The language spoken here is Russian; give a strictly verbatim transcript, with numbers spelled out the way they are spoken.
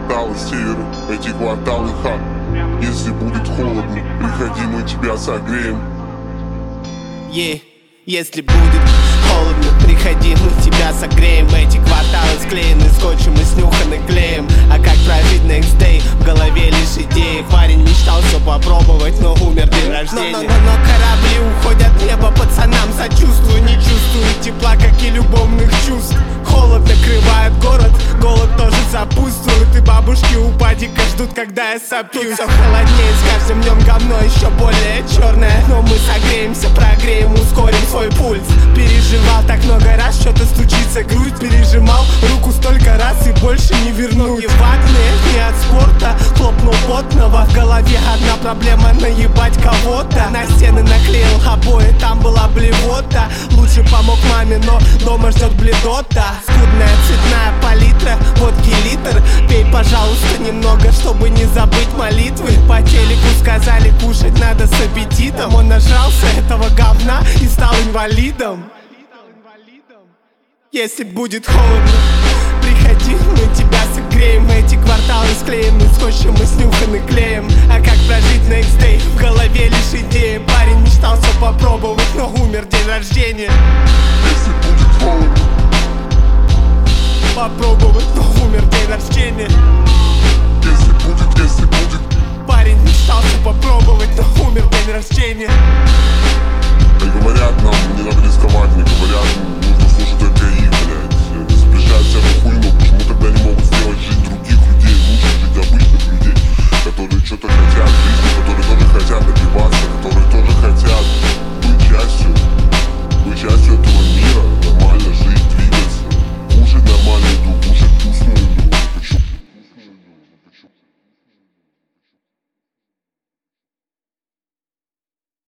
кварталы севера, эти кварталы ха. Если будет холодно, приходи, мы тебя согреем. Yeah. Если будет холодно, приходи, мы тебя согреем. Эти кварталы склеены скотчем и снюханы клеем. А как прожить next day? В голове лишь идеи. Парень мечтал все попробовать, но умер день рождения. Но, но, но, но корабли уходят в небо, пацанам сочувствую. Не чувствую тепла, как и любовных чувств. Холод накрывает город, голод тоже сопутствует. И бабушки у падика ждут, когда я сопью. Все холоднее, с каждым днем говно еще более черное. Но мы согреемся, прогреем, ускорим свой пульс. Переживал так много раз, что-то стучится грудь. Пережимал руку столько раз и больше не вернуть. Не ватные, не от спорта, хлопнул потного. В голове одна проблема, наебать кого-то. На стены наклеил обои, там была блевота. Лучше помог маме, но дома ждет бледота. Скудная цветная палитра, водки литр. Пей, пожалуйста, немного, чтобы не забыть молитвы. По телеку сказали, кушать надо с аппетитом. Он нажрался этого говна и стал инвалидом. Если будет холодно, приходи, мы тебя согреем. Эти кварталы склеены скотчем и снюханы клеем. А как прожить next day? В голове лишь идеи. Парень мечтал все попробовать, но умер день рождения. Если будет холодно, попробовать, но умер день рождения. Если будет, если будет, парень мечтал все попробовать, но умер день рождения.